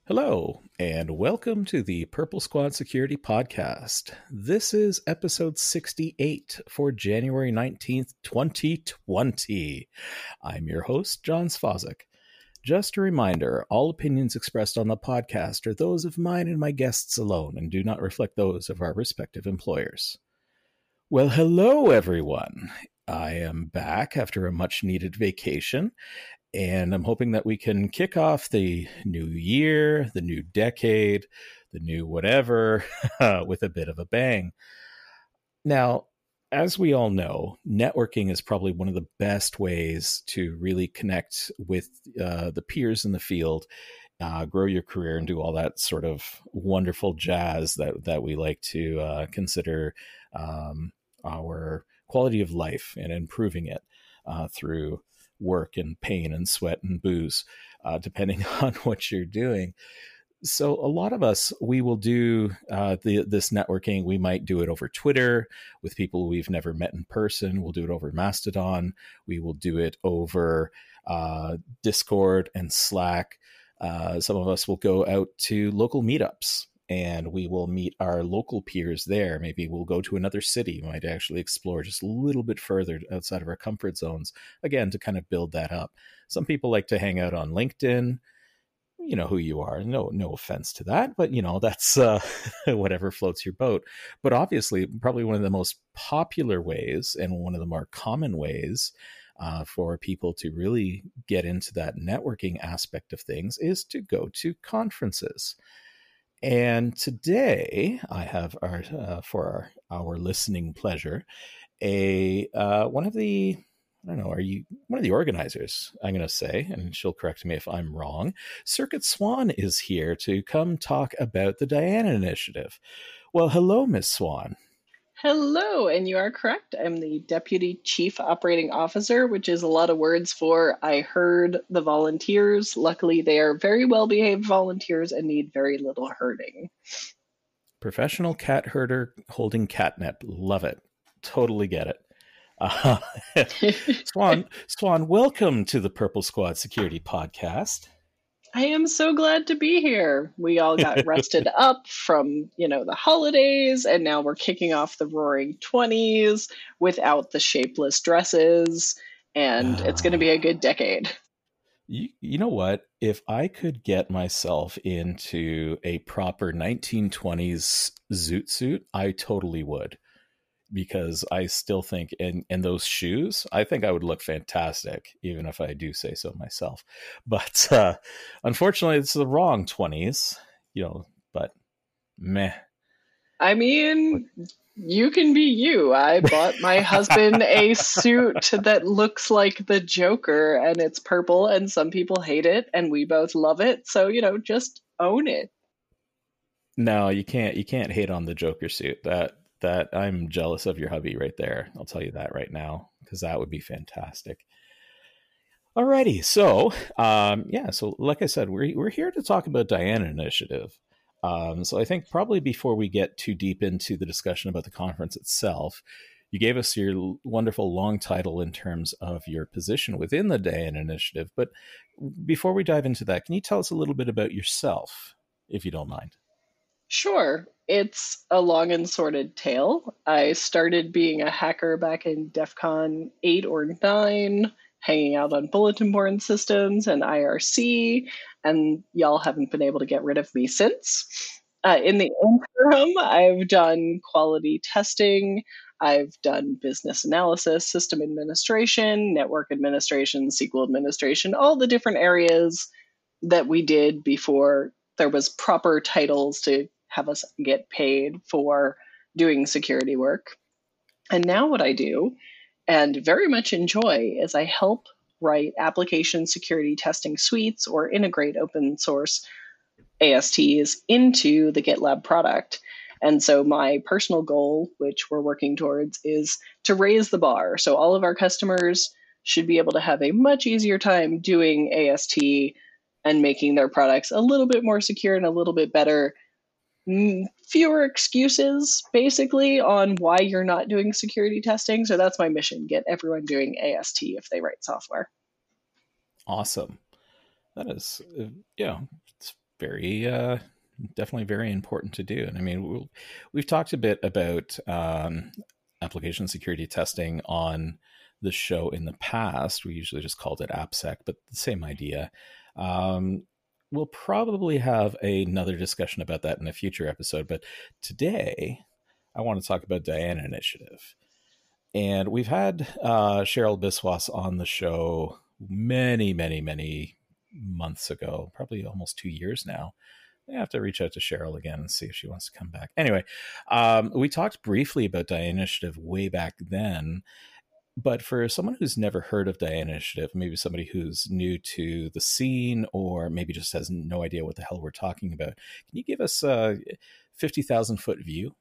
Hello, and welcome to the Purple Squad Security Podcast. This is episode 68 for January 19th, 2020. I'm your host, John Svazik. Just a reminder, all opinions expressed on the podcast are those of mine and my guests alone and do not reflect those of our respective employers. Well, hello, everyone. I am back after a much-needed vacation, and I'm hoping that we can kick off the new year, the new decade, the new whatever, with a bit of a bang. Now, as we all know, networking is probably one of the best ways to really connect with the peers in the field, grow your career, and do all that sort of wonderful jazz that we like to consider our quality of life and improving it through work and pain and sweat and booze, depending on what you're doing. So a lot of us, we will do this networking. We might do it over Twitter with people we've never met in person. We'll do it over Mastodon. We will do it over Discord and Slack. Some of us will go out to local meetups and we will meet our local peers there. Maybe we'll go to another city, might actually explore just a little bit further outside of our comfort zones, again, to kind of build that up. Some people like to hang out on LinkedIn. You know who you are. No offense to that, but that's whatever floats your boat. But obviously, probably one of the most popular ways and one of the more common ways for people to really get into that networking aspect of things is to go to conferences. And today I have for our listening pleasure, one of the organizers, I'm going to say, and she'll correct me if I'm wrong. Circuit Swan is here to come talk about the Diana Initiative. Well, hello, Miss Swan. Hello, and you are correct. I'm the Deputy Chief Operating Officer, which is a lot of words for I heard the volunteers. Luckily, they are very well-behaved volunteers and need very little herding. Professional cat herder holding catnip. Love it. Totally get it. Swan, welcome to the Purple Squad Security Podcast. I am so glad to be here. We all got rested up from, the holidays, and now we're kicking off the Roaring 20s without the shapeless dresses, and it's going to be a good decade. You know what? If I could get myself into a proper 1920s zoot suit, I totally would. Because I still think in those shoes, I think I would look fantastic, even if I do say so myself. But unfortunately, it's the wrong 20s, but meh. I mean, you can be you. I bought my husband a suit that looks like the Joker, and it's purple, and some people hate it, and we both love it. So, just own it. No, you can't hate on the Joker suit. That I'm jealous of your hubby right there. I'll tell you that right now, because that would be fantastic. Alrighty, so so like I said, we're here to talk about Diana Initiative. So I think probably before we get too deep into the discussion about the conference itself, you gave us your wonderful long title in terms of your position within the Diana Initiative. But before we dive into that, can you tell us a little bit about yourself, if you don't mind? Sure. It's a long and sordid tale. I started being a hacker back in DEF CON 8 or 9, hanging out on bulletin board systems and IRC, and y'all haven't been able to get rid of me since. In the interim, I've done quality testing, I've done business analysis, system administration, network administration, SQL administration, all the different areas that we did before there was proper titles to have us get paid for doing security work. And now what I do, and very much enjoy, is I help write application security testing suites or integrate open source ASTs into the GitLab product. And so my personal goal, which we're working towards, is to raise the bar. So all of our customers should be able to have a much easier time doing AST and making their products a little bit more secure and a little bit better. Fewer excuses, basically, on why you're not doing security testing. So that's my mission, get everyone doing AST if they write software. Awesome. That is, it's very definitely very important to do. And I mean, we've talked a bit about application security testing on the show in the past. We usually just called it AppSec, but the same idea. We'll probably have another discussion about that in a future episode. But today, I want to talk about Diana Initiative. And we've had Cheryl Biswas on the show many, many, many months ago, probably almost 2 years now. I have to reach out to Cheryl again and see if she wants to come back. Anyway, we talked briefly about Diana Initiative way back then. But for someone who's never heard of Diana Initiative, maybe somebody who's new to the scene or maybe just has no idea what the hell we're talking about, can you give us a 50,000 foot view?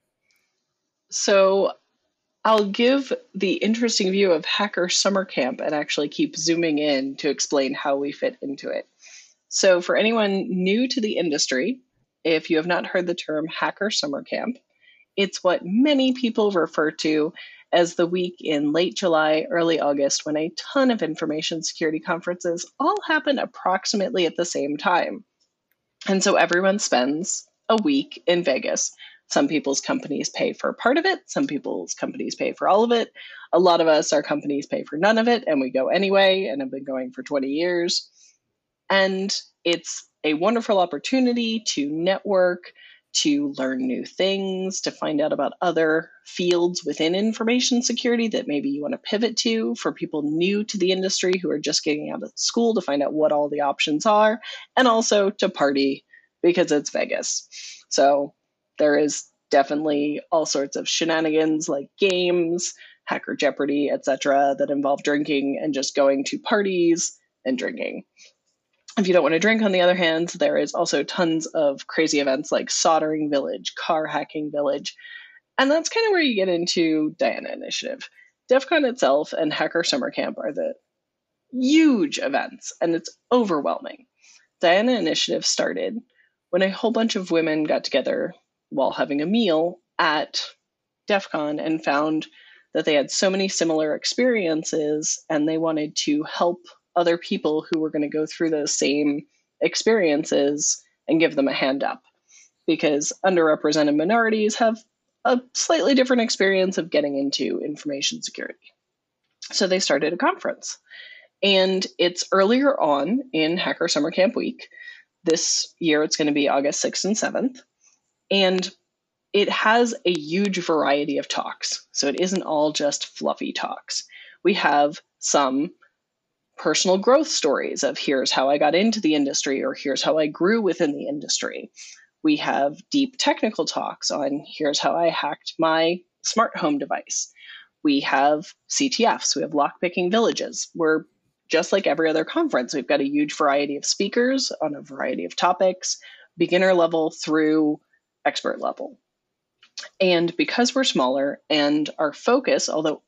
So I'll give the interesting view of Hacker Summer Camp and actually keep zooming in to explain how we fit into it. So for anyone new to the industry, if you have not heard the term Hacker Summer Camp, it's what many people refer to as the week in late July, early August, when a ton of information security conferences all happen approximately at the same time. And so everyone spends a week in Vegas. Some people's companies pay for part of it. Some people's companies pay for all of it. A lot of us, our companies pay for none of it, and we go anyway, and have been going for 20 years. And it's a wonderful opportunity to network, to learn new things, to find out about other fields within information security that maybe you want to pivot to, for people new to the industry who are just getting out of school to find out what all the options are, and also to party because it's Vegas. So there is definitely all sorts of shenanigans like games, Hacker Jeopardy, etc., that involve drinking and just going to parties and drinking. If you don't want to drink, on the other hand, there is also tons of crazy events like Soldering Village, Car Hacking Village, and that's kind of where you get into Diana Initiative. DEF CON itself and Hacker Summer Camp are the huge events, and it's overwhelming. Diana Initiative started when a whole bunch of women got together while having a meal at DEF CON and found that they had so many similar experiences, and they wanted to help other people who were going to go through those same experiences and give them a hand up, because underrepresented minorities have a slightly different experience of getting into information security. So they started a conference, and it's earlier on in Hacker Summer Camp Week. This year it's going to be August 6th and 7th, and it has a huge variety of talks. So it isn't all just fluffy talks. We have some personal growth stories of here's how I got into the industry, or here's how I grew within the industry. We have deep technical talks on here's how I hacked my smart home device. We have CTFs, we have lockpicking villages. We're just like every other conference. We've got a huge variety of speakers on a variety of topics, beginner level through expert level. And because we're smaller and our focus, although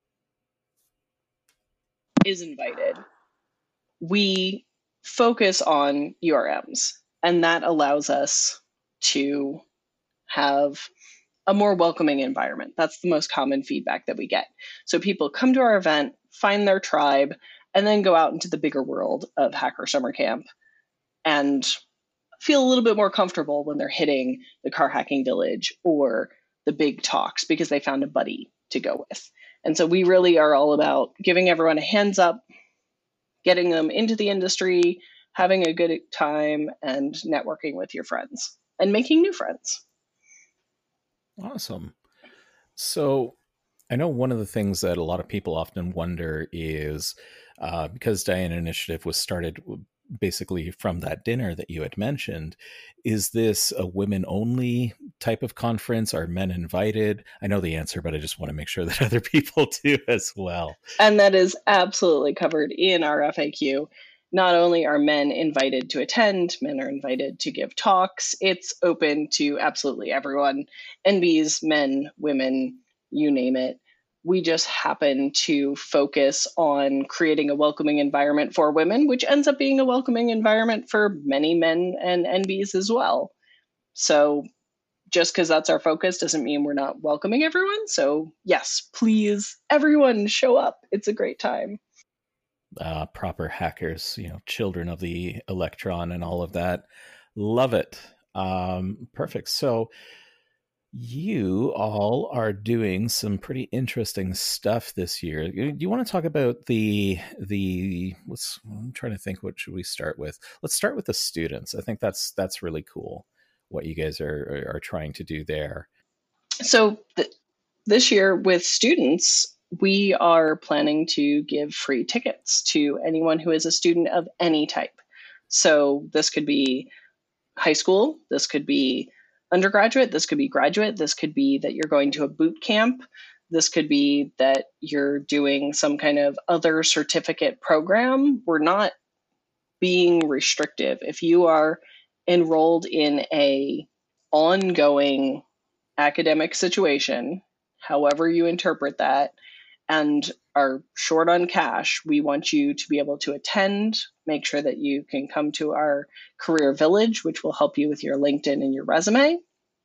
is invited, we focus on URMs, and that allows us to have a more welcoming environment. That's the most common feedback that we get. So people come to our event, find their tribe, and then go out into the bigger world of Hacker Summer Camp and feel a little bit more comfortable when they're hitting the Car Hacking Village or the big talks because they found a buddy to go with. And so we really are all about giving everyone a hands up, getting them into the industry, having a good time, and networking with your friends and making new friends. Awesome. So I know one of the things that a lot of people often wonder is because Diana Initiative was started basically from that dinner that you had mentioned, is this a women-only type of conference? Are men invited? I know the answer, but I just want to make sure that other people do as well. And that is absolutely covered in our FAQ. Not only are men invited to attend, men are invited to give talks. It's open to absolutely everyone. NBs, men, women, you name it. We just happen to focus on creating a welcoming environment for women, which ends up being a welcoming environment for many men and NBs as well. So just because that's our focus doesn't mean we're not welcoming everyone. So yes, please, everyone show up. It's a great time. Proper hackers, children of the electron and all of that. Love it. Perfect. So you all are doing some pretty interesting stuff this year. Do you want to talk about the let's I'm trying to think, what should we start with? Let's start with the students. I think that's really cool what you guys are trying to do there. So this year with students, we are planning to give free tickets to anyone who is a student of any type. So this could be high school, this could be undergraduate, this could be graduate, this could be that you're going to a boot camp, this could be that you're doing some kind of other certificate program. We're not being restrictive. If you are enrolled in a ongoing academic situation, however you interpret that, and are short on cash, we want you to be able to attend, make sure that you can come to our career village, which will help you with your LinkedIn and your resume,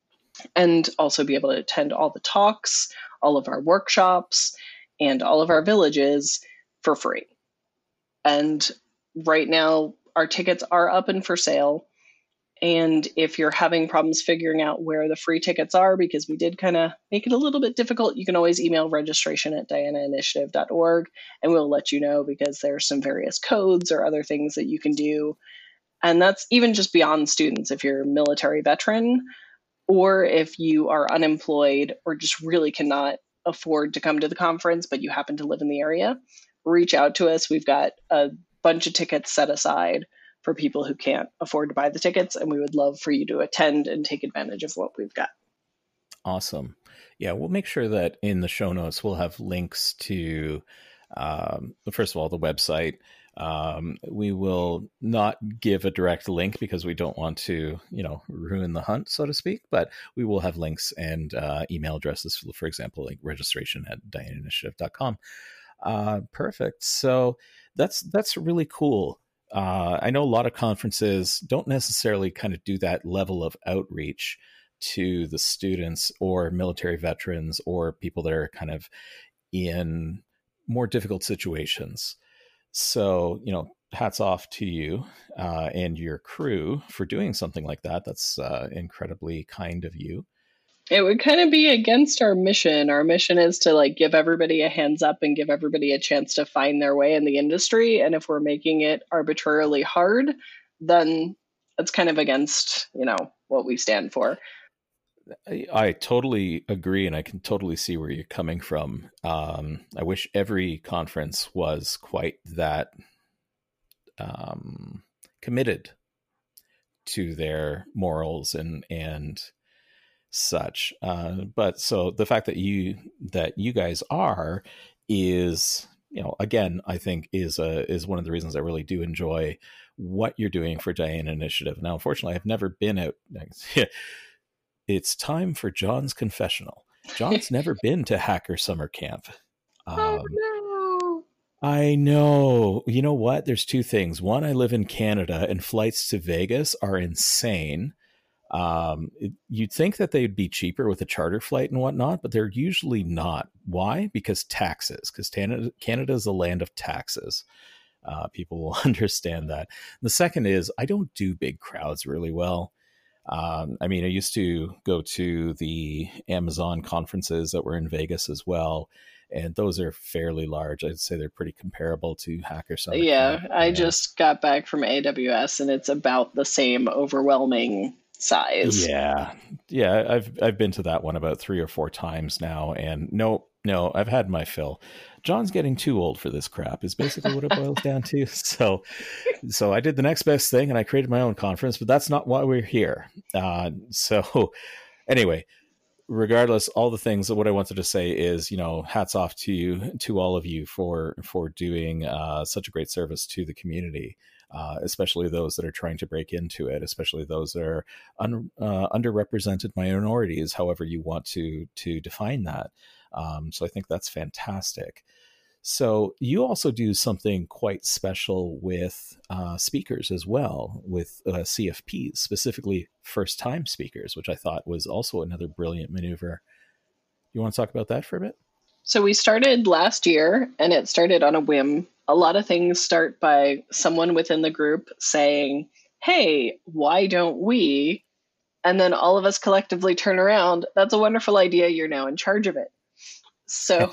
and also be able to attend all the talks, all of our workshops, and all of our villages for free. And right now, our tickets are up and for sale. And if you're having problems figuring out where the free tickets are, because we did kind of make it a little bit difficult, you can always email registration@dianainitiative.org and we'll let you know, because there's some various codes or other things that you can do. And that's even just beyond students. If you're a military veteran, or if you are unemployed or just really cannot afford to come to the conference, but you happen to live in the area, reach out to us. We've got a bunch of tickets set aside for people who can't afford to buy the tickets, and we would love for you to attend and take advantage of what we've got. Awesome. Yeah, we'll make sure that in the show notes we'll have links to, first of all, the website. We will not give a direct link because we don't want to, ruin the hunt, so to speak, but we will have links and email addresses, for example, like registration@dianainitiative.com. Perfect. So that's really cool. I know a lot of conferences don't necessarily kind of do that level of outreach to the students or military veterans or people that are kind of in more difficult situations. So, hats off to you and your crew for doing something like that. That's incredibly kind of you. It would kind of be against our mission. Our mission is to give everybody a hands up and give everybody a chance to find their way in the industry. And if we're making it arbitrarily hard, then it's kind of against, what we stand for. I totally agree, and I can totally see where you're coming from. I wish every conference was quite that committed to their morals and such. But so the fact that you guys are is, again, I think is one of the reasons I really do enjoy what you're doing for Diana Initiative. Now, unfortunately, I've never been out. It's time for John's confessional. John's never been to Hacker Summer Camp. Oh, no. I know. You know what? There's two things. One, I live in Canada, and flights to Vegas are insane. You'd think that they'd be cheaper with a charter flight and whatnot, but they're usually not. Why? Because taxes. Because Canada is a land of taxes. People will understand that. The second is I don't do big crowds really well. I used to go to the Amazon conferences that were in Vegas as well, and those are fairly large. I'd say they're pretty comparable to Hacker Summer Yeah, Camp. I just got back from AWS, and it's about the same overwhelming size. Yeah, I've been to that one about 3 or 4 times now, and no, I've had my fill. John's getting too old for this crap is basically what it boils down to. So I did the next best thing and I created my own conference, but that's not why we're here. So anyway, regardless, all the things that what I wanted to say is, hats off to you, to all of you for doing such a great service to the community. Especially those that are trying to break into it, especially those that are underrepresented minorities, however you want to define that. So I think that's fantastic. So you also do something quite special with speakers as well, with CFPs, specifically first-time speakers, which I thought was also another brilliant maneuver. You want to talk about that for a bit? So we started last year, and it started on a whim. A lot of things start by someone within the group saying, hey, why don't we? And then all of us collectively turn around. That's a wonderful idea. You're now in charge of it. So,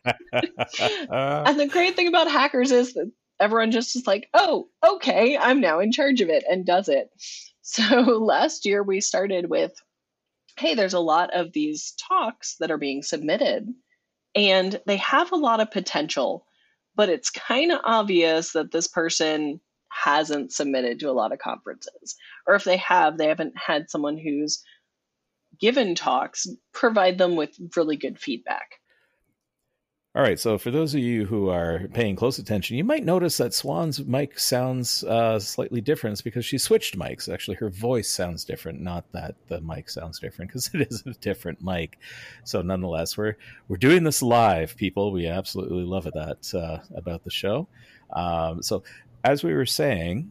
and the great thing about hackers is that everyone just is like, oh, okay, I'm now in charge of it and does it. So last year we started with, hey, there's a lot of these talks that are being submitted and they have a lot of potential, but it's kind of obvious that this person hasn't submitted to a lot of conferences. Or if they have, they haven't had someone who's given talks provide them with really good feedback. All right, so for those of you who are paying close attention, you might notice that Swan's mic sounds slightly different. It's because she switched mics. Actually, her voice sounds different, not that the mic sounds different, because it is a different mic. So nonetheless, we're doing this live, people. We absolutely love that about the show. So as we were saying,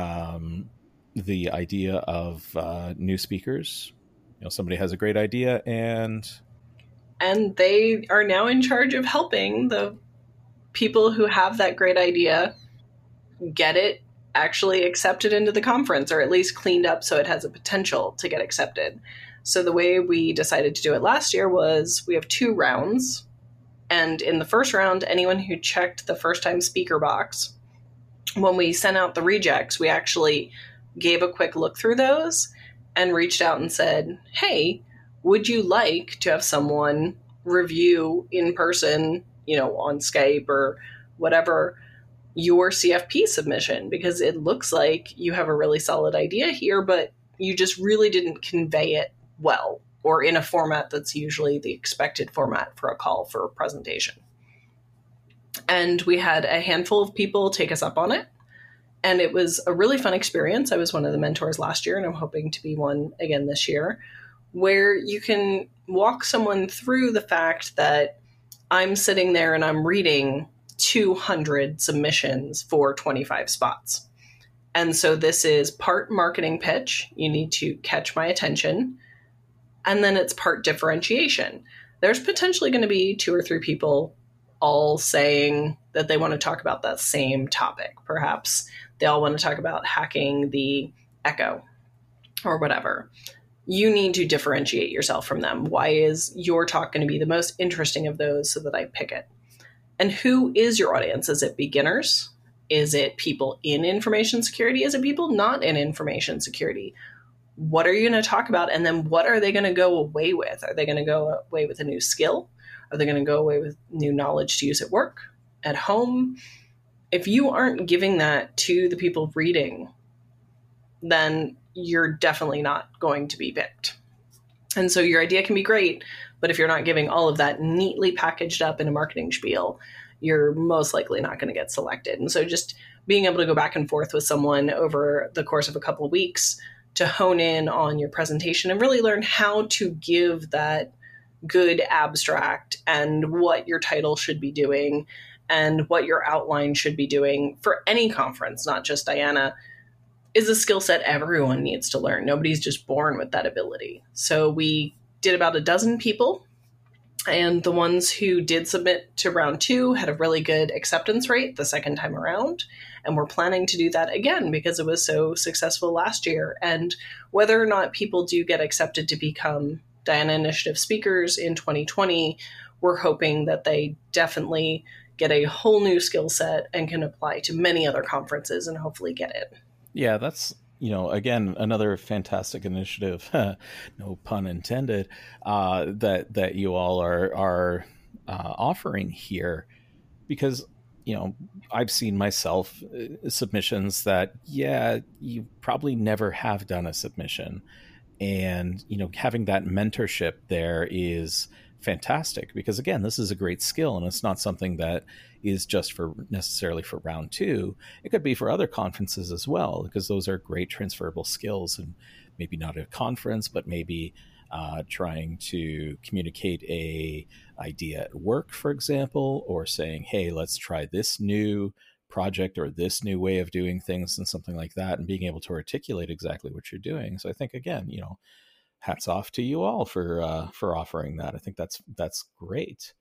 the idea of new speakers, somebody has a great idea and they are now in charge of helping the people who have that great idea get it actually accepted into the conference, or at least cleaned up so it has a potential to get accepted. So the way we decided to do it last year was we have 2 rounds. And in the first round, anyone who checked the first-time speaker box, when we sent out the rejects, we actually gave a quick look through those and reached out and said, hey, would you like to have someone review in person, on Skype or whatever, your CFP submission? Because it looks like you have a really solid idea here, but you just really didn't convey it well, or in a format that's usually the expected format for a call for a presentation. And we had a handful of people take us up on it. And it was a really fun experience. I was one of the mentors last year, and I'm hoping to be one again this year, where you can walk someone through the fact that I'm sitting there and I'm reading 200 submissions for 25 spots. And so this is part marketing pitch. You need to catch my attention. And then it's part differentiation. There's potentially going to be 2 or 3 people all saying that they want to talk about that same topic. Perhaps they all want to talk about hacking the Echo or whatever. You need to differentiate yourself from them. Why is your talk going to be the most interesting of those so that I pick it? And who is your audience? Is it beginners? Is it people in information security? Is it people not in information security? What are you going to talk about? And then what are they going to go away with? Are they going to go away with a new skill? Are they going to go away with new knowledge to use at work, at home? If you aren't giving that to the people reading, then you're definitely not going to be picked. And so your idea can be great, but if you're not giving all of that neatly packaged up in a marketing spiel, you're most likely not going to get selected. And so just being able to go back and forth with someone over the course of a couple of weeks to hone in on your presentation and really learn how to give that good abstract and what your title should be doing and what your outline should be doing for any conference, not just Diana, is a skill set everyone needs to learn. Nobody's just born with that ability. So we did about 12 people, and the ones who did submit to round 2 had a really good acceptance rate the second time around. And we're planning to do that again because it was so successful last year. And whether or not people do get accepted to become Diana Initiative speakers in 2020, we're hoping that they definitely get a whole new skill set and can apply to many other conferences and hopefully get it. Yeah, that's, again, another fantastic initiative, no pun intended, that you all are offering here. Because, I've seen myself submissions that, you probably never have done a submission. And, having that mentorship there is fantastic because, again, this is a great skill and it's not something that is just for necessarily for round 2. It could be for other conferences as well, because those are great transferable skills, and maybe not a conference, but maybe trying to communicate a idea at work, for example, or saying, hey, let's try this new project or this new way of doing things and something like that, and being able to articulate exactly what you're doing. So I think, again, hats off to you all for offering that. I think that's great.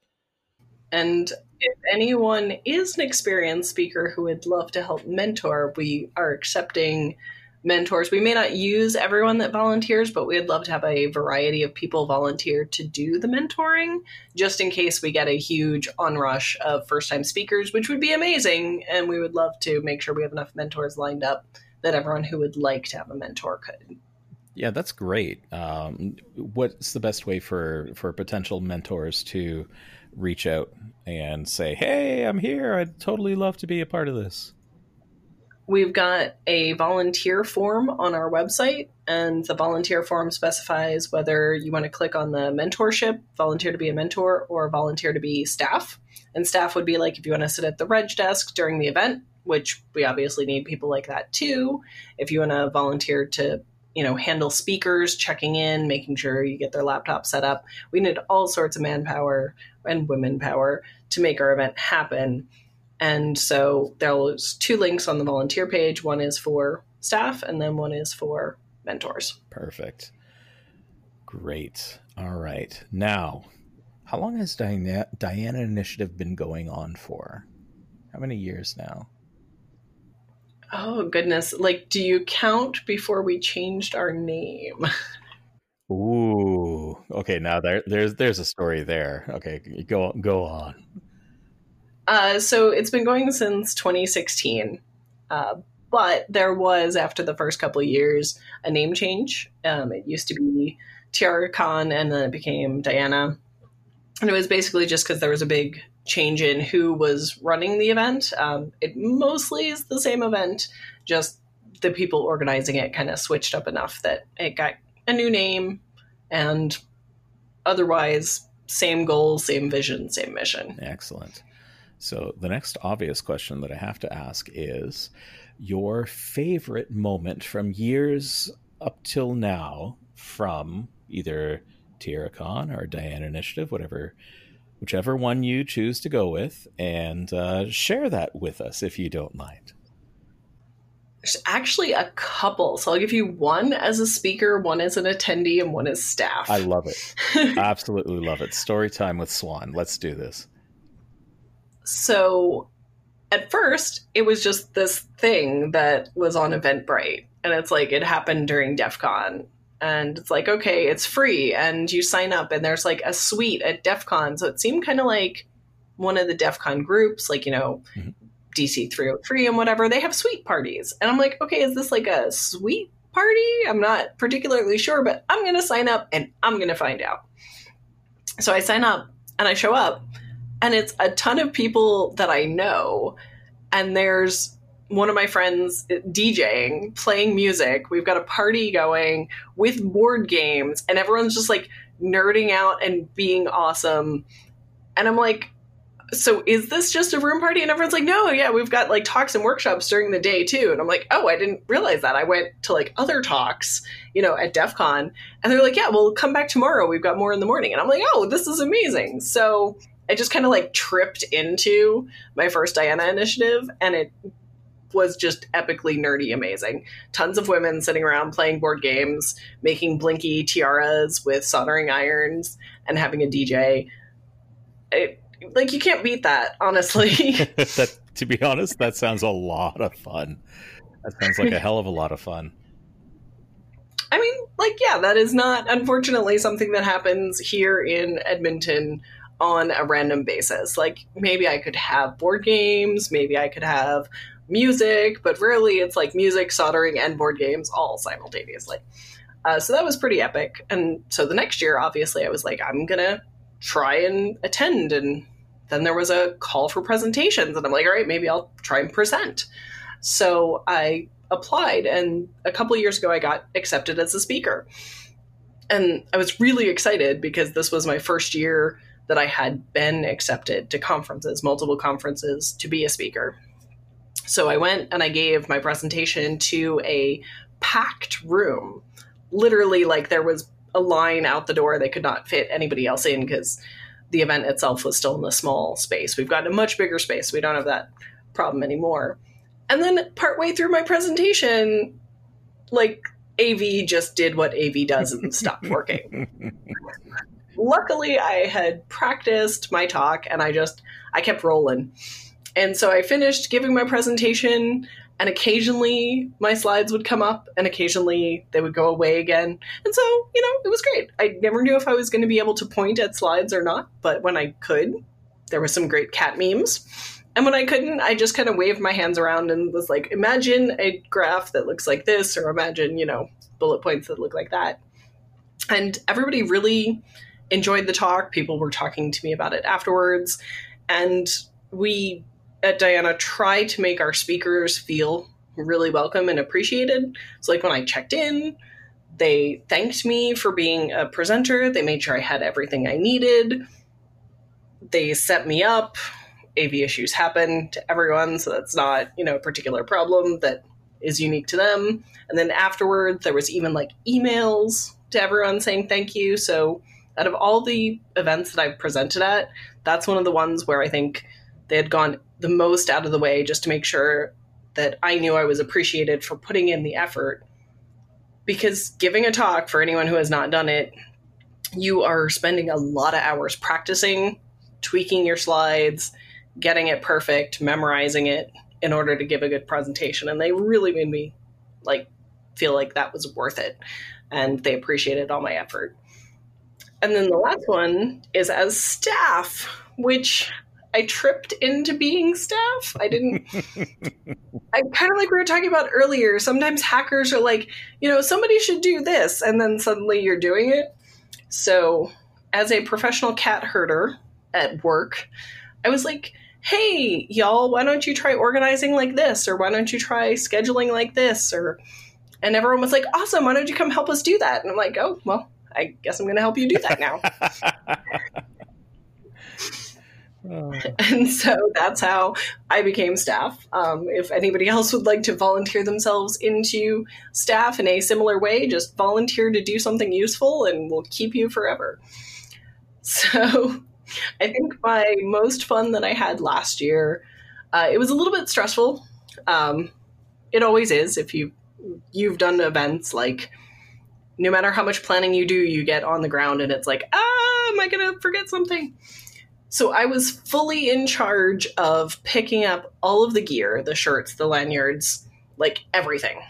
And if anyone is an experienced speaker who would love to help mentor, we are accepting mentors. We may not use everyone that volunteers, but we'd love to have a variety of people volunteer to do the mentoring, just in case we get a huge onrush of first-time speakers, which would be amazing. And we would love to make sure we have enough mentors lined up that everyone who would like to have a mentor could. Yeah, that's great. What's the best way for potential mentors to reach out and say, hey, I'm here. I'd totally love to be a part of this? We've got a volunteer form on our website, and the volunteer form specifies whether you want to click on the mentorship, volunteer to be a mentor, or volunteer to be staff. And staff would be like if you want to sit at the reg desk during the event, which we obviously need people like that too. If you want to volunteer to, handle speakers, checking in, making sure you get their laptop set up. We need all sorts of manpower and women power to make our event happen. And so there's 2 links on the volunteer page. One is for staff, and then one is for mentors. Perfect. Great. All right. Now, how long has Diana Initiative been going on for? How many years now? Oh, goodness. Do you count before we changed our name? Ooh. Okay, now there's a story there. Okay, go on. So it's been going since 2016, but there was, after the first couple of years, a name change. It used to be Tiara Khan, and then it became Diana. And it was basically just because there was a big change in who was running the event. It mostly is the same event, just the people organizing it kind of switched up enough that it got a new name, and otherwise, same goals, same vision, same mission. Excellent. So the next obvious question that I have to ask is your favorite moment from years up till now from either Tiara Khan or Diana Initiative, whichever one you choose to go with, and share that with us if you don't mind. There's actually a couple. So I'll give you one as a speaker, one as an attendee, and one as staff. I love it. Absolutely love it. Story time with Swan. Let's do this. So at first, it was just this thing that was on Eventbrite. And it's it happened during DEF CON. And it's okay, it's free. And you sign up, and there's a suite at DEF CON. So it seemed kind of like one of the DEF CON groups, Mm-hmm. DC 303 and whatever. They have suite parties. And I'm okay, is this a suite party? I'm not particularly sure, but I'm going to sign up and I'm going to find out. So I sign up and I show up. And it's a ton of people that I know. And there's one of my friends DJing, playing music. We've got a party going with board games. And everyone's just nerding out and being awesome. And I'm so is this just a room party? And everyone's no, yeah, we've got talks and workshops during the day too. And I'm oh, I didn't realize that. I went to other talks, at DEF CON. And they're yeah, well, come back tomorrow. We've got more in the morning. And I'm oh, this is amazing. So I just kind of tripped into my first Diana Initiative, and it was just epically nerdy amazing. Tons of women sitting around playing board games, making blinky tiaras with soldering irons, and having a DJ. You can't beat that, honestly. To be honest, that sounds a lot of fun. That sounds like a hell of a lot of fun. I mean, yeah, that is not, unfortunately, something that happens here in Edmonton on a random basis. Maybe I could have board games, maybe I could have music, but rarely it's music, soldering, and board games all simultaneously. So that was pretty epic. And so the next year, obviously, I was I'm going to try and attend. And then there was a call for presentations. And I'm all right, maybe I'll try and present. So I applied. And a couple years ago, I got accepted as a speaker. And I was really excited because this was my first year that I had been accepted to conferences, multiple conferences, to be a speaker. So I went and I gave my presentation to a packed room. Literally, there was a line out the door. They could not fit anybody else in because the event itself was still in a small space. We've got a much bigger space. We don't have that problem anymore. And then partway through my presentation, AV just did what AV does and stopped working. Luckily, I had practiced my talk and I kept rolling. And so I finished giving my presentation, and occasionally my slides would come up and occasionally they would go away again. And so, it was great. I never knew if I was going to be able to point at slides or not, but when I could, there were some great cat memes. And when I couldn't, I just kind of waved my hands around and was like, imagine a graph that looks like this, or imagine, bullet points that look like that. And everybody really enjoyed the talk. People were talking to me about it afterwards. And we at Diana try to make our speakers feel really welcome and appreciated. So like when I checked in, they thanked me for being a presenter. They made sure I had everything I needed. They set me up. AV issues happen to everyone, so that's not, a particular problem that is unique to them. And then afterward, there was even like emails to everyone saying thank you. So out of all the events that I've presented at, that's one of the ones where I think they had gone the most out of the way just to make sure that I knew I was appreciated for putting in the effort. Because giving a talk, for anyone who has not done it, you are spending a lot of hours practicing, tweaking your slides, getting it perfect, memorizing it in order to give a good presentation. And they really made me feel like that was worth it. And they appreciated all my effort. And then the last one is as staff, which I tripped into being staff. I kind of like we were talking about earlier. Sometimes hackers are like, somebody should do this. And then suddenly you're doing it. So as a professional cat herder at work, I was like, hey, y'all, why don't you try organizing like this? Or why don't you try scheduling like this? And everyone was like, awesome, why don't you come help us do that? And I'm like, oh, well, I guess I'm going to help you do that now. And so that's how I became staff. If anybody else would like to volunteer themselves into staff in a similar way, just volunteer to do something useful and we'll keep you forever. So I think my most fun that I had last year, it was a little bit stressful. It always is. If you've done events, like no matter how much planning you do, you get on the ground and it's like, am I going to forget something? So I was fully in charge of picking up all of the gear, the shirts, the lanyards, like everything.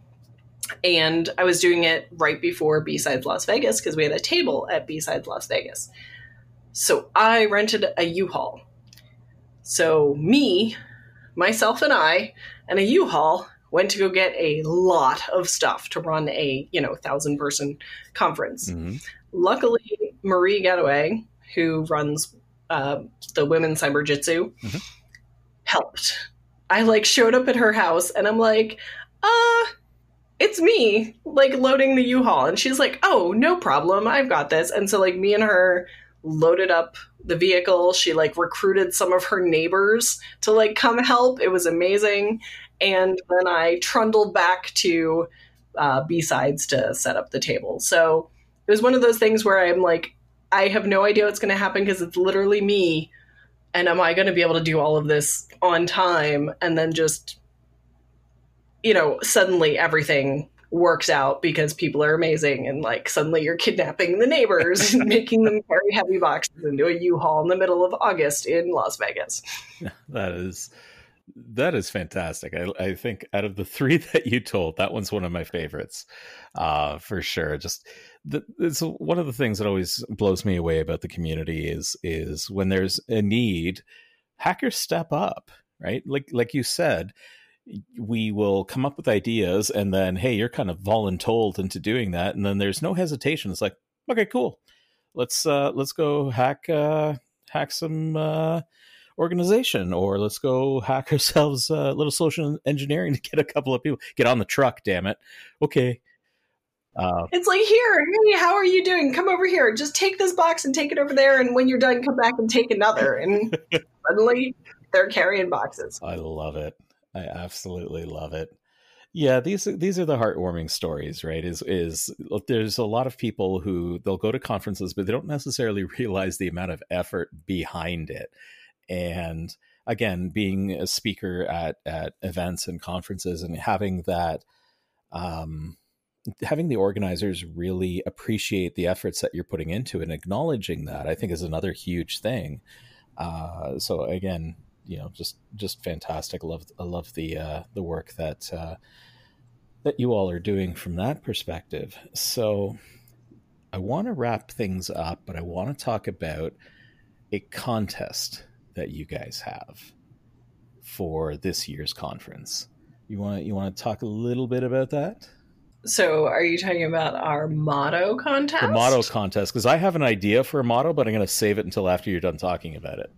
And I was doing it right before B-Sides Las Vegas because we had a table at B-Sides Las Vegas. So I rented a U-Haul. So me, myself and I, and a U-Haul went to go get a lot of stuff to run a, 1,000-person conference. Mm-hmm. Luckily, Marie Gadaway, who runs the Women's Cyber Jitsu, mm-hmm. helped. I showed up at her house and I'm like, it's me, loading the U-Haul. And she's like, oh, no problem. I've got this. And so me and her loaded up the vehicle. She recruited some of her neighbors to come help. It was amazing. And then I trundled back to B-Sides to set up the table. So it was one of those things where I'm like, I have no idea what's going to happen because it's literally me. And am I going to be able to do all of this on time? And then just, suddenly everything works out because people are amazing. And suddenly you're kidnapping the neighbors and making them carry heavy boxes into a U-Haul in the middle of August in Las Vegas. That is fantastic. I think out of the three that you told, that one's one of my favorites, for sure. Just it's one of the things that always blows me away about the community is when there's a need, hackers step up, right? Like you said, we will come up with ideas and then, hey, you're kind of voluntold into doing that, and then there's no hesitation. It's like, okay, cool, let's go hack some organization, or let's go hack ourselves a little social engineering to get a couple of people get on the truck. Damn it. Okay. It's like, here, hey, how are you doing? Come over here. Just take this box and take it over there. And when you're done, come back and take another. And suddenly they're carrying boxes. I love it. I absolutely love it. Yeah, these are the heartwarming stories, right? Is there's a lot of people who they'll go to conferences, but they don't necessarily realize the amount of effort behind it. And again, being a speaker at events and conferences and having that, having the organizers really appreciate the efforts that you're putting into it and acknowledging that, I think is another huge thing. So again, just fantastic. I love the work that you all are doing from that perspective. So I want to wrap things up, but I want to talk about a contest that you guys have for this year's conference. You want to talk a little bit about that? So are you talking about our motto contest? The motto contest, because I have an idea for a motto, but I'm going to save it until after you're done talking about it.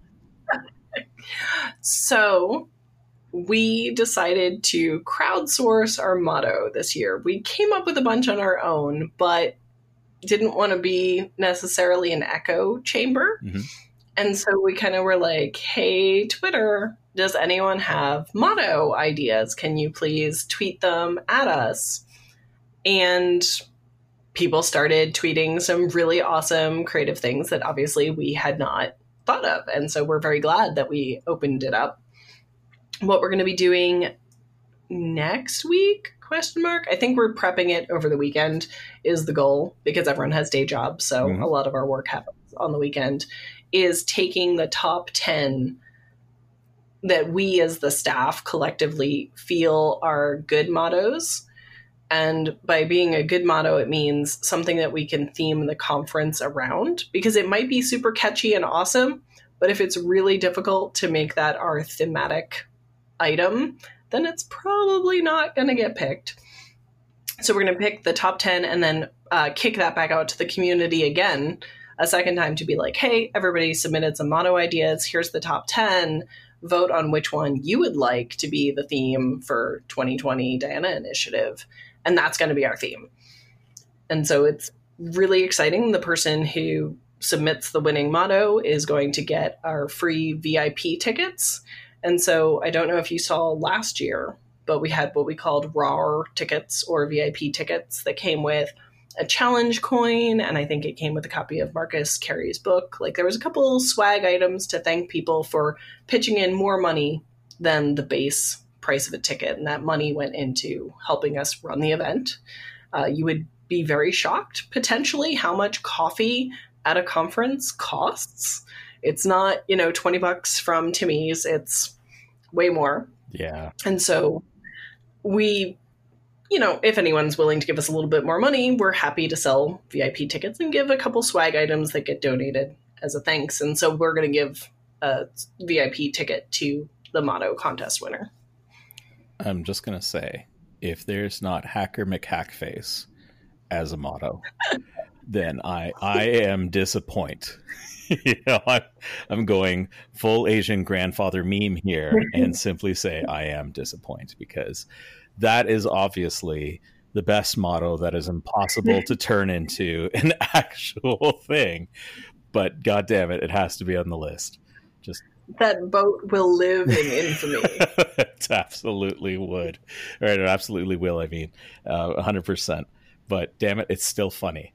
So we decided to crowdsource our motto this year. We came up with a bunch on our own, but didn't want to be necessarily an echo chamber. Mm-hmm. And so we kind of were like, hey, Twitter, does anyone have motto ideas? Can you please tweet them at us? And people started tweeting some really awesome creative things that obviously we had not thought of. And so we're very glad that we opened it up. What we're going to be doing next week, ? I think we're prepping it over the weekend is the goal, because everyone has day jobs. So a lot of our work happens on the weekend, is taking the top 10 that we as the staff collectively feel are good mottos. And by being a good motto, it means something that we can theme the conference around, because it might be super catchy and awesome, but if it's really difficult to make that our thematic item, then it's probably not going to get picked. So we're going to pick the top 10 and then kick that back out to the community again a second time to be like, hey, everybody submitted some motto ideas. Here's the top 10. Vote on which one you would like to be the theme for 2020 Diana Initiative. And that's going to be our theme. And so it's really exciting. The person who submits the winning motto is going to get our free VIP tickets. And so I don't know if you saw last year, but we had what we called RAR tickets or VIP tickets that came with a challenge coin. And I think it came with a copy of Marcus Carey's book. Like, there was a couple swag items to thank people for pitching in more money than the base price of a ticket. And that money went into helping us run the event. You would be very shocked potentially how much coffee at a conference costs. It's not, $20 from Timmy's. It's way more. Yeah. And so we, if anyone's willing to give us a little bit more money, we're happy to sell VIP tickets and give a couple swag items that get donated as a thanks. And so we're going to give a VIP ticket to the motto contest winner. I'm just going to say, if there's not Hacker McHackface as a motto, then I am disappointed. I'm going full Asian grandfather meme here and simply say I am disappointed, because that is obviously the best motto that is impossible to turn into an actual thing. But God damn it, it has to be on the list. Just that boat will live in infamy. It absolutely would. Right, it absolutely will. 100%. But damn it, it's still funny.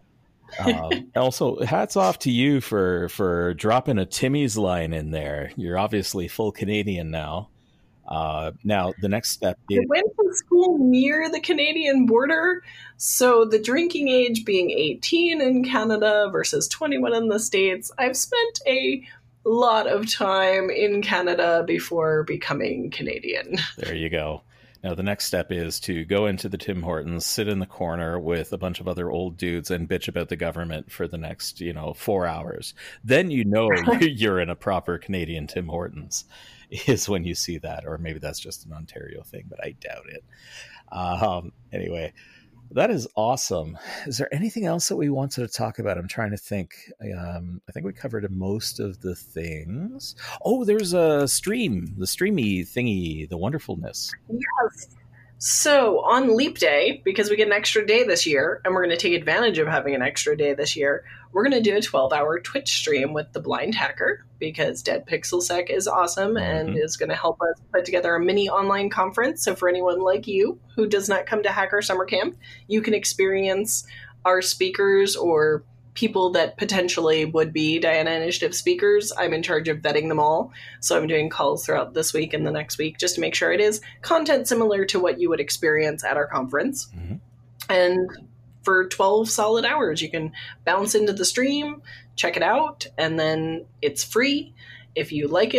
Also, hats off to you for dropping a Timmy's line in there. You're obviously full Canadian now. Now, the next step is... I went to school near the Canadian border, so the drinking age being 18 in Canada versus 21 in the States, I've spent a lot of time in Canada before becoming Canadian. There you go. Now, the next step is to go into the Tim Hortons, sit in the corner with a bunch of other old dudes and bitch about the government for the next, 4 hours. Then you're in a proper Canadian Tim Hortons, is when you see that. Or maybe that's just an Ontario thing, but I doubt it. Anyway, that is awesome. Is there anything else that we wanted to talk about? I'm trying to think. I think we covered most of the things. Oh, there's a stream, the streamy thingy, the wonderfulness. Yes. So on Leap Day, because we get an extra day this year, and we're going to take advantage of having an extra day this year, we're going to do a 12-hour Twitch stream with the Blind Hacker, because Dead Pixel Sec is awesome and is going to help us put together a mini online conference. So for anyone like you who does not come to Hacker Summer Camp, you can experience our speakers or people that potentially would be Diana Initiative speakers. I'm in charge of vetting them all. So I'm doing calls throughout this week and the next week just to make sure it is content similar to what you would experience at our conference. Mm-hmm. And for 12 solid hours, you can bounce into the stream, check it out, and then it's free. If you like it,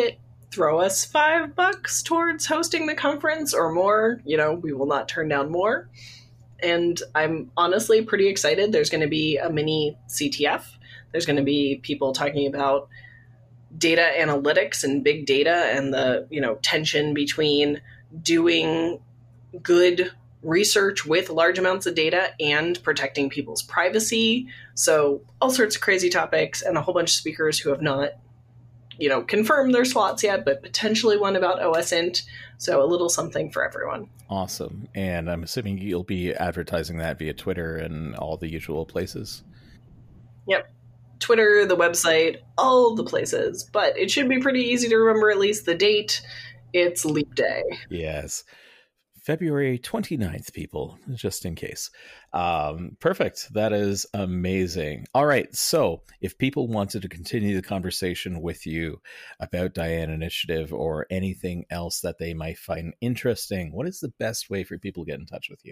throw us $5 towards hosting the conference or more, we will not turn down more. And I'm honestly pretty excited. There's going to be a mini CTF. There's going to be people talking about data analytics and big data and the, tension between doing good research with large amounts of data and protecting people's privacy. So all sorts of crazy topics and a whole bunch of speakers who have not, confirmed their slots yet, but potentially one about OSINT. So a little something for everyone. Awesome. And I'm assuming you'll be advertising that via Twitter and all the usual places. Yep. Twitter, the website, all the places. But it should be pretty easy to remember at least the date. It's Leap Day. Yes. February 29th, people, just in case. Perfect. That is amazing. All right. So if people wanted to continue the conversation with you about Diana Initiative or anything else that they might find interesting, what is the best way for people to get in touch with you?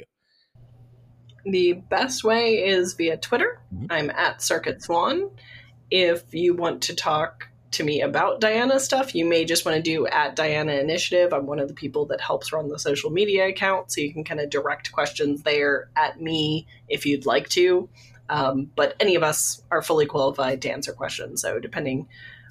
The best way is via Twitter. Mm-hmm. I'm at Circuit Swan. If you want to talk to me about Diana stuff, you may just want to do at Diana Initiative. I'm one of the people that helps run the social media account, so you can kind of direct questions there at me if you'd like to. But any of us are fully qualified to answer questions. So depending,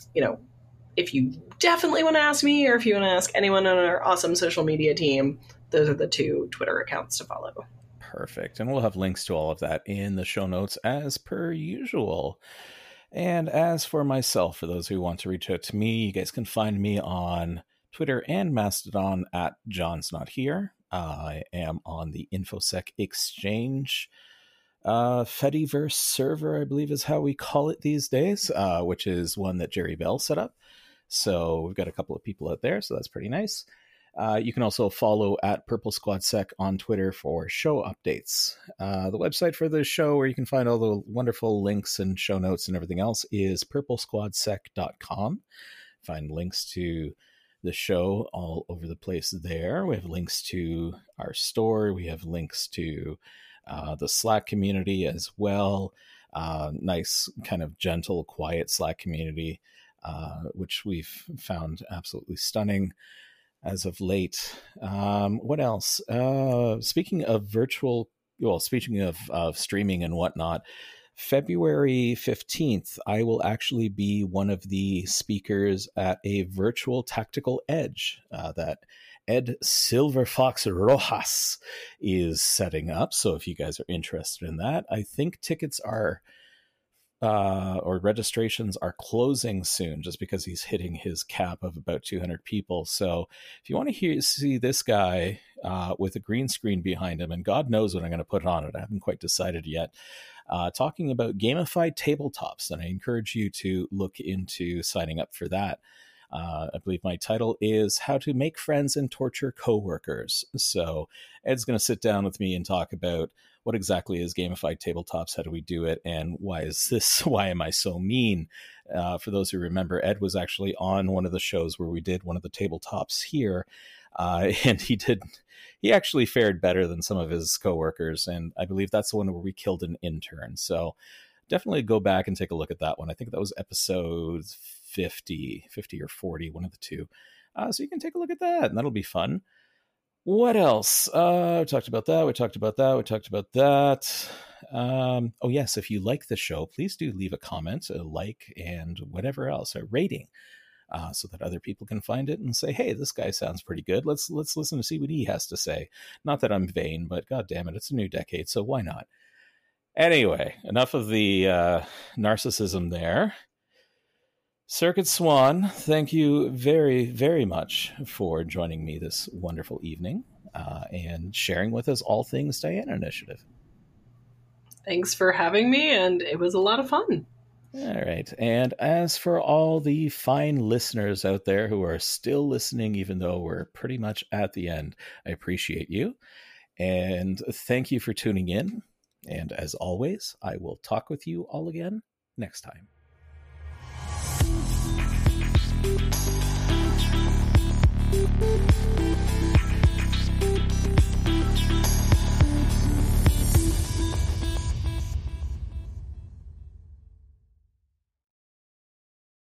if you definitely want to ask me or if you want to ask anyone on our awesome social media team, those are the two Twitter accounts to follow. Perfect. And we'll have links to all of that in the show notes as per usual. And as for myself, for those who want to reach out to me, you guys can find me on Twitter and Mastodon at John's Not Here. I am on the InfoSec Exchange Fediverse server, I believe is how we call it these days, which is one that Jerry Bell set up. So we've got a couple of people out there, so that's pretty nice. You can also follow at Purple Squad Sec on Twitter for show updates. The website for the show, where you can find all the wonderful links and show notes and everything else, is purplesquadsec.com. Find links to the show all over the place there. We have links to our store. We have links to the Slack community as well. Nice, kind of gentle, quiet Slack community, which we've found absolutely stunning as of late. What else? Speaking of streaming and whatnot, February 15th, I will actually be one of the speakers at a virtual tactical edge that Ed Silverfox Rojas is setting up. So if you guys are interested in that, I think tickets are or registrations are closing soon, just because he's hitting his cap of about 200 people. So if you want to see this guy with a green screen behind him, and God knows what I'm going to put on it, I haven't quite decided yet, talking about gamified tabletops, and I encourage you to look into signing up for that. I believe my title is How to Make Friends and Torture Coworkers. So Ed's going to sit down with me and talk about what exactly is gamified tabletops, how do we do it, and why am I so mean? For those who remember, Ed was actually on one of the shows where we did one of the tabletops here, and he actually fared better than some of his coworkers, and I believe that's the one where we killed an intern. So definitely go back and take a look at that one. I think that was episode 50 or 40, one of the two. So you can take a look at that, and that'll be fun. What else? We talked about that. Oh, yes, if you like the show, please do leave a comment, a like, and whatever else, a rating, so that other people can find it and say, hey, this guy sounds pretty good. Let's listen to see what he has to say. Not that I'm vain, but God damn it, it's a new decade, so why not? Anyway, enough of the narcissism there. Circuit Swan, thank you very, very much for joining me this wonderful evening and sharing with us all things Diana Initiative. Thanks for having me, and it was a lot of fun. All right. And as for all the fine listeners out there who are still listening, even though we're pretty much at the end, I appreciate you. And thank you for tuning in. And as always, I will talk with you all again next time. Thank you.